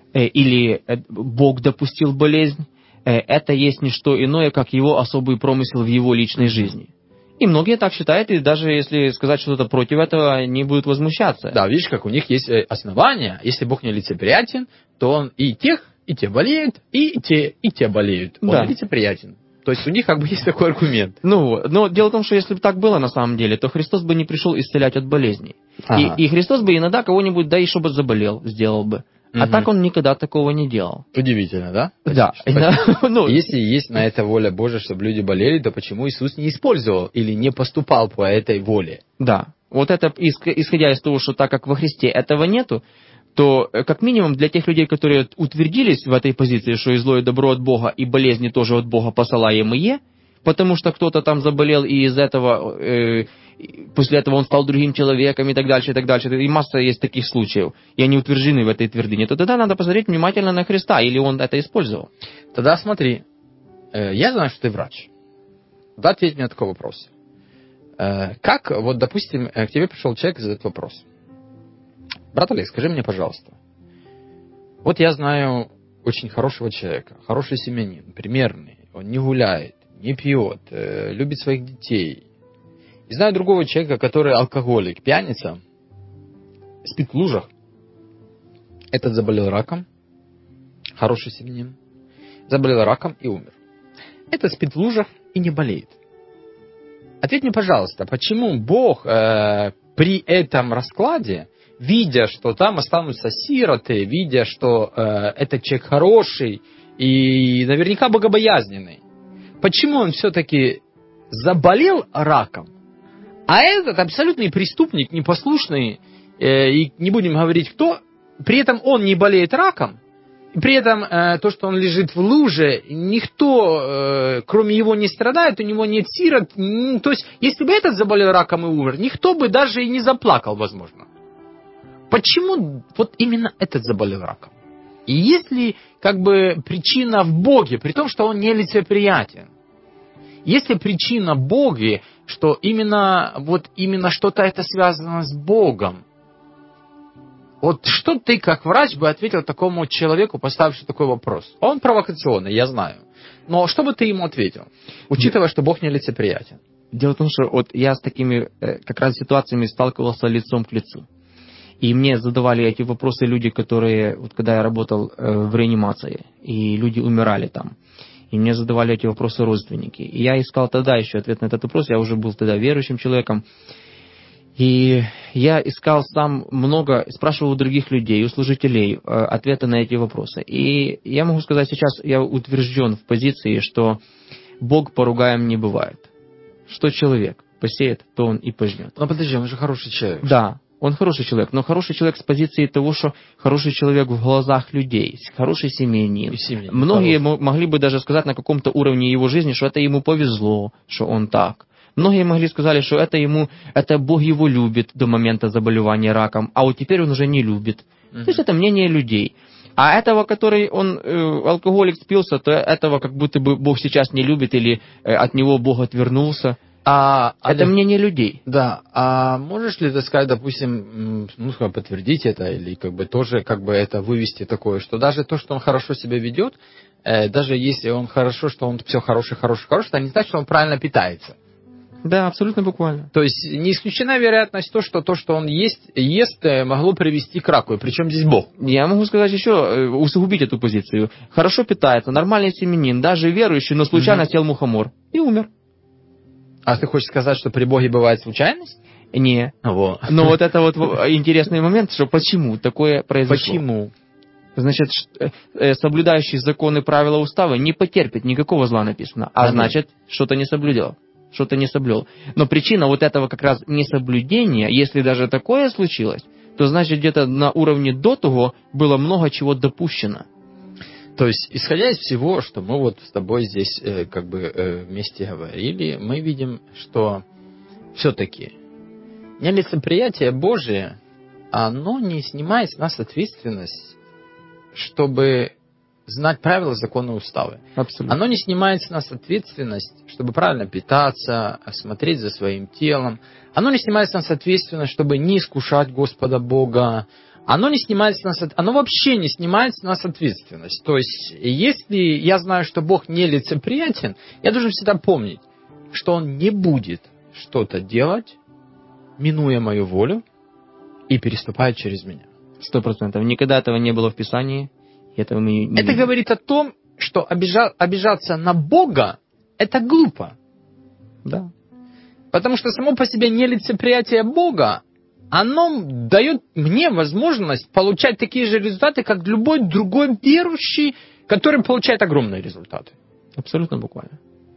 Speaker 3: или Бог допустил болезнь, это есть не что иное, как его особый промысел в его личной жизни. И многие так считают, и даже если сказать что-то против этого, они будут возмущаться.
Speaker 2: Да, видишь, как у них есть основания. Если Бог не лицеприятен, то Он и те болеют, и те болеют. Он
Speaker 3: да.
Speaker 2: лицеприятен. То есть у них как бы есть такой аргумент.
Speaker 3: Но дело в том, что если бы так было на самом деле, то Христос бы не пришел исцелять от болезней.
Speaker 2: Ага.
Speaker 3: И Христос бы иногда кого-нибудь, да и чтобы заболел, сделал бы. А так он никогда такого не делал.
Speaker 2: Удивительно, да?
Speaker 3: Да.
Speaker 2: Если есть на это воля Божия, чтобы люди болели, то почему Иисус не использовал или не поступал по этой воле?
Speaker 3: Да. Вот это, исходя из того, что так как во Христе этого нету, то как минимум для тех людей, которые утвердились в этой позиции, что и зло, и добро от Бога, и болезни тоже от Бога посылаемые, потому что кто-то там заболел, и из этого, после этого он стал другим человеком и так дальше, и так дальше. И масса есть таких случаев, и они утверждены в этой твердыне. То тогда надо посмотреть внимательно на Христа, или он это использовал.
Speaker 2: Тогда смотри, я знаю, что ты врач. Да, ответь мне на такой вопрос. Как, вот, допустим, к тебе пришел человек и задает вопрос. Брат Олег, скажи мне, пожалуйста, вот я знаю очень хорошего человека, хороший семьянин, примерный, он не гуляет, не пьет, любит своих детей. И знаю другого человека, который алкоголик, пьяница, спит в лужах. Этот заболел раком, хороший семьянин, заболел раком и умер. Этот спит в лужах и не болеет. Ответь мне, пожалуйста, почему Бог при этом раскладе, видя, что там останутся сироты, видя, что этот человек хороший и наверняка богобоязненный, почему он все-таки заболел раком, а этот абсолютный преступник, непослушный, и не будем говорить кто, при этом он не болеет раком, и при этом то, что он лежит в луже, никто, кроме его, не страдает, у него нет сирот. То есть, если бы этот заболел раком и умер, никто бы даже и не заплакал, возможно. Почему вот именно этот заболел раком? И есть ли как бы причина в Боге, при том, что он нелицеприятен? Есть ли причина в Боге, что именно что-то это связано с Богом? Вот что ты, как врач, бы ответил такому человеку, поставившему такой вопрос? Он провокационный, я знаю. Но что бы ты ему ответил, учитывая, что Бог нелицеприятен?
Speaker 3: Дело в том, что вот я с такими как раз ситуациями сталкивался лицом к лицу. И мне задавали эти вопросы люди, которые, вот когда я работал в реанимации, и люди умирали там. И мне задавали эти вопросы родственники. И я искал тогда еще ответ на этот вопрос, я уже был тогда верующим человеком. И я искал сам много, спрашивал у других людей, у служителей ответы на эти вопросы. И я могу сказать сейчас, я утвержден в позиции, что Бог поругаем не бывает. Что человек посеет, то он и пожнет.
Speaker 2: Но подожди, он же хороший человек.
Speaker 3: Да, он хороший человек, но хороший человек с позиции того, что хороший человек в глазах людей, хороший семьянин. Многие могли бы даже сказать на каком-то уровне его жизни, что это ему повезло, что он так. Многие могли сказать, что это Бог его любит до момента заболевания раком, а вот теперь он уже не любит. То есть это мнение людей. А этого, который он алкоголик спился, то этого как будто бы Бог сейчас не любит или от него Бог отвернулся. Это мнение людей.
Speaker 2: Да. А можешь ли ты сказать, допустим, подтвердить это или тоже это вывести такое, что даже то, что он хорошо себя ведет, даже если он хорошо, что он все хороший, это не значит, что он правильно питается.
Speaker 3: Да, абсолютно буквально.
Speaker 2: То есть не исключена вероятность то, что он ест, могло привести к раку. И причем здесь Бог?
Speaker 3: Я могу сказать еще, усугубить эту позицию. Хорошо питается, нормальный семьянин, даже верующий, но случайно съел мухомор и умер.
Speaker 2: А ты хочешь сказать, что при Боге бывает случайность?
Speaker 3: Не.
Speaker 2: Но
Speaker 3: вот это вот интересный момент, что почему такое произошло.
Speaker 2: Почему?
Speaker 3: Значит, соблюдающий законы, правила, уставы не потерпит никакого зла, написано. Значит, что-то не соблюдел. Что-то не соблюл. Но причина вот этого как раз несоблюдения, если даже такое случилось, то значит где-то на уровне до того было много чего допущено.
Speaker 2: То есть, исходя из всего, что мы вот с тобой здесь вместе говорили, мы видим, что все-таки нелицеприятие Божие, оно не снимает с нас ответственность, чтобы знать правила, законы, уставы.
Speaker 3: Абсолютно.
Speaker 2: Оно не снимает с нас ответственность, чтобы правильно питаться, смотреть за своим телом. Оно не снимает с нас ответственность, чтобы не искушать Господа Бога. Оно вообще не снимает с нас ответственность. То есть, если я знаю, что Бог нелицеприятен, я должен всегда помнить, что Он не будет что-то делать, минуя мою волю и переступая через меня.
Speaker 3: 100%. Никогда этого не было в Писании. Это
Speaker 2: говорит о том, что обижаться на Бога – это глупо.
Speaker 3: Да.
Speaker 2: Потому что само по себе нелицеприятие Бога, оно дает мне возможность получать такие же результаты, как любой другой верующий, который получает огромные результаты.
Speaker 3: Абсолютно буквально.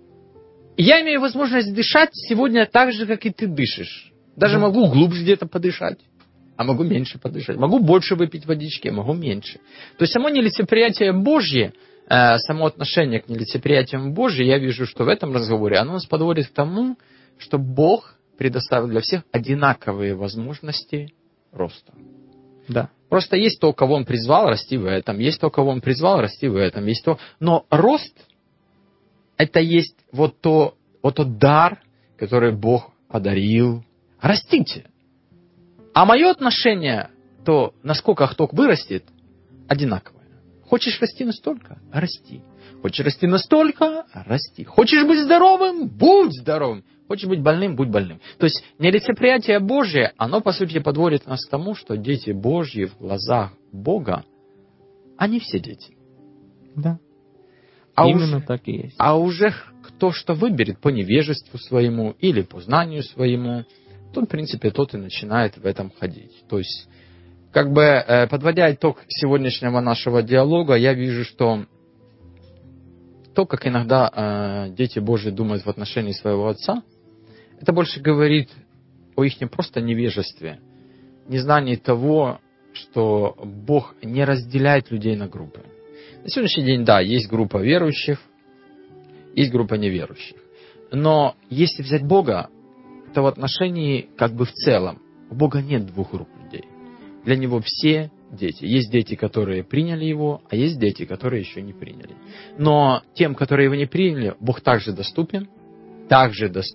Speaker 2: Я имею возможность дышать сегодня так же, как и ты дышишь. Даже могу глубже где-то подышать. а могу меньше подышать. Могу больше выпить водички, а могу меньше. То есть само нелицеприятие Божье, само отношение к нелицеприятию Божьему, я вижу, что в этом разговоре оно нас подводит к тому, что Бог предоставил для всех одинаковые возможности роста.
Speaker 3: Да.
Speaker 2: Просто есть то, кого Он призвал, расти в этом. Есть то, кого Он призвал, расти в этом. Есть то. Но рост – это есть вот тот дар, который Бог подарил. Растите. А мое отношение, то насколько кто вырастет, одинаковое. Хочешь расти настолько – расти. Хочешь расти настолько – расти. Хочешь быть здоровым – будь здоровым. Хочешь быть больным – будь больным. То есть нелицеприятие Божие, оно по сути подводит нас к тому, что дети Божьи в глазах Бога, они все дети.
Speaker 3: Да.
Speaker 2: А
Speaker 3: Именно
Speaker 2: уже,
Speaker 3: так и есть.
Speaker 2: А уже кто что выберет по невежеству своему или по знанию своему, тот, в принципе, тот и начинает в этом ходить. То есть, как бы, подводя итог сегодняшнего нашего диалога, я вижу, что то, как иногда дети Божьи думают в отношении своего отца, это больше говорит о их просто невежестве, незнании того, что Бог не разделяет людей на группы. На сегодняшний день, да, есть группа верующих, есть группа неверующих. Но если взять Бога, то в отношении как бы в целом у Бога нет двух групп людей. Для Него все дети. Есть дети, которые приняли Его, а есть дети, которые еще не приняли. Но тем, которые Его не приняли, Бог также доступен, да.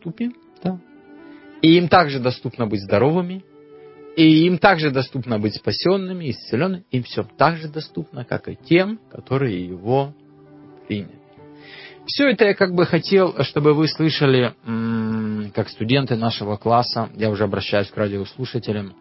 Speaker 2: И им также доступно быть здоровыми, и им также доступно быть спасенными, исцеленными. Им все так же доступно, как и тем, которые Его приняли. Все это я как бы хотел, чтобы вы слышали, как студенты нашего класса, я уже обращаюсь к радиослушателям,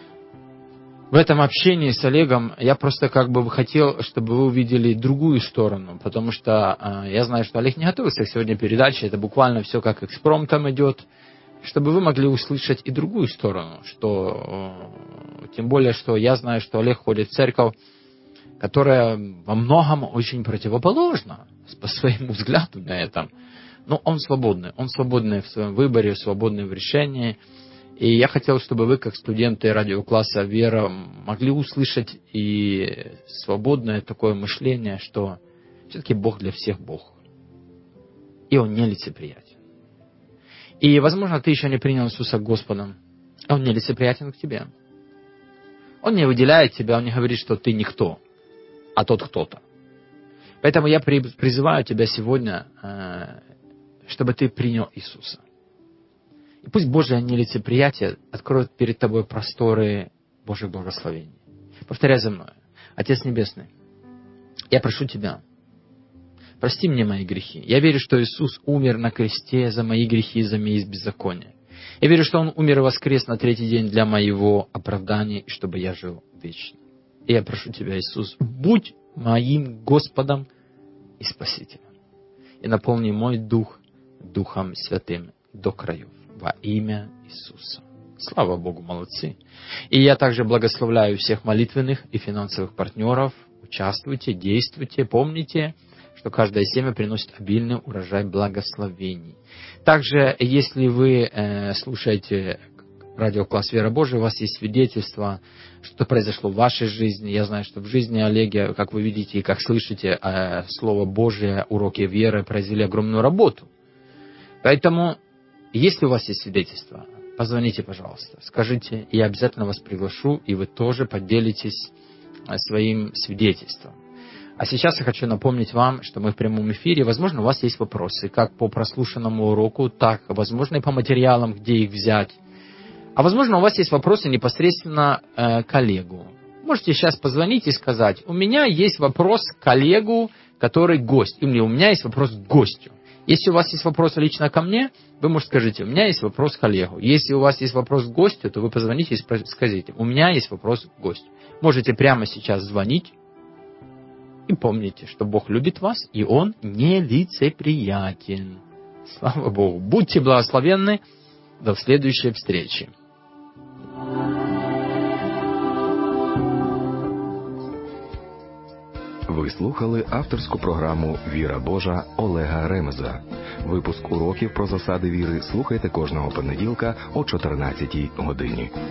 Speaker 2: в этом общении с Олегом я просто как бы хотел, чтобы вы увидели другую сторону, потому что я знаю, что Олег не готовился к сегодня передаче, это буквально все как экспромтом идет, чтобы вы могли услышать и другую сторону, что тем более, что я знаю, что Олег ходит в церковь, которая во многом очень противоположна по своему взгляду на это. Но он свободный в своем выборе, свободный в решении. И я хотел, чтобы вы, как студенты радиокласса «Вера», могли услышать и свободное такое мышление, что все-таки Бог для всех Бог. И Он не лицеприятен. И, возможно, ты еще не принял Иисуса Господом. Он не лицеприятен к тебе. Он не выделяет тебя, Он не говорит, что ты никто, а тот кто-то. Поэтому я призываю тебя сегодня, чтобы ты принял Иисуса. И пусть Божье нелицеприятие откроет перед тобой просторы Божьих благословений. Повторяй за мной. Отец Небесный, я прошу Тебя, прости мне мои грехи. Я верю, что Иисус умер на кресте за мои грехи и за мои беззакония. Я верю, что Он умер и воскрес на третий день для моего оправдания, и чтобы я жил вечно. И я прошу Тебя, Иисус, будь моим Господом и Спасителем. И наполни мой дух Духом Святым до краев. Во имя Иисуса. Слава Богу, молодцы. И я также благословляю всех молитвенных и финансовых партнеров. Участвуйте, действуйте. Помните, что каждое семя приносит обильный урожай благословений. Также, если вы слушаете радиокласс «Вера Божия», у вас есть свидетельство, что произошло в вашей жизни. Я знаю, что в жизни Олега, как вы видите и как слышите, Слово Божие, уроки веры произвели огромную работу. Поэтому, если у вас есть свидетельство, позвоните, пожалуйста, скажите, я обязательно вас приглашу, и вы тоже поделитесь своим свидетельством. А сейчас я хочу напомнить вам, что мы в прямом эфире. Возможно, у вас есть вопросы, как по прослушанному уроку, так, возможно, и по материалам, где их взять. А возможно, у вас есть вопросы непосредственно к коллегу. Можете сейчас позвонить и сказать, у меня есть вопрос к коллегу, который гость, или у меня есть вопрос к гостю. Если у вас есть вопрос лично ко мне, вы можете скажите, у меня есть вопрос к коллегу. Если у вас есть вопрос к гостю, то вы позвоните и скажите, у меня есть вопрос к гостю. Можете прямо сейчас звонить. И помните, что Бог любит вас, и Он не лицеприятен. Слава Богу. Будьте благословенны. До следующей встречи.
Speaker 1: Ви слухали авторську програму «Віра Божа» Олега Ремеза. Випуск уроків про засади віри слухайте кожного понеділка о 14-й годині.